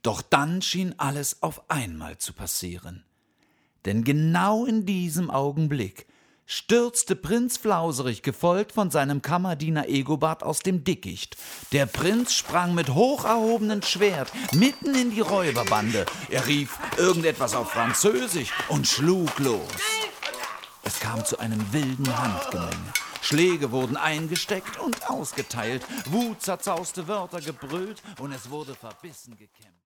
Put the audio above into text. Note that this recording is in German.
Doch dann schien alles auf einmal zu passieren. Denn genau in diesem Augenblick stürzte Prinz Flauserich, gefolgt von seinem Kammerdiener Egobart, aus dem Dickicht. Der Prinz sprang mit hoch erhobenem Schwert mitten in die Räuberbande. Er rief irgendetwas auf Französisch und schlug los. Es kam zu einem wilden Handgemenge. Schläge wurden eingesteckt und ausgeteilt, Wut zerzauste Wörter gebrüllt und es wurde verbissen gekämpft.